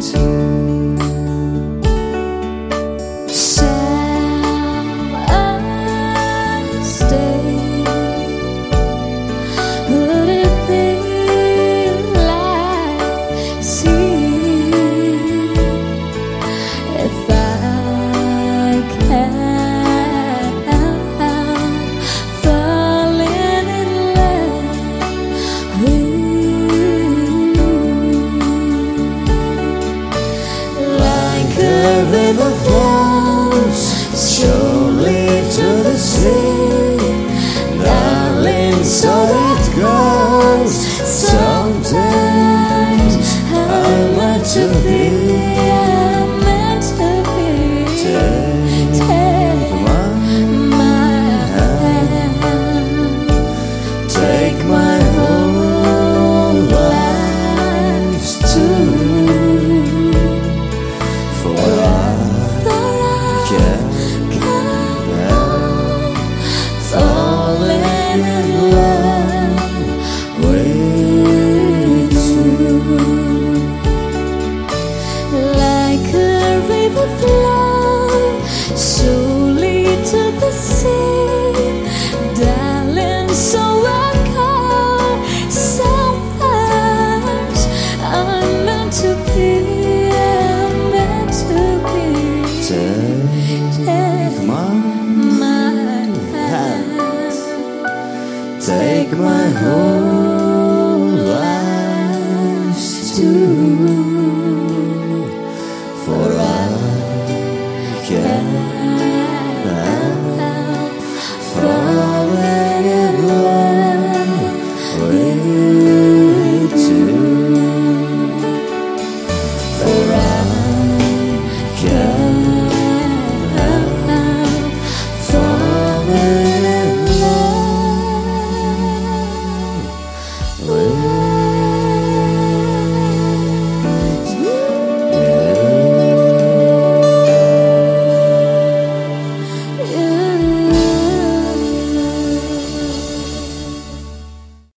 river flows surely to the sea, darling, so it goes. Sometimes I'm meant to be, I'm meant to be. Take my hand, take my whole life too. Falling in love with you. Like a river flows surely to the sea, darling, so I call. Sometimes I'm meant to be, I'm meant to be. Take my hand, take my whole life too.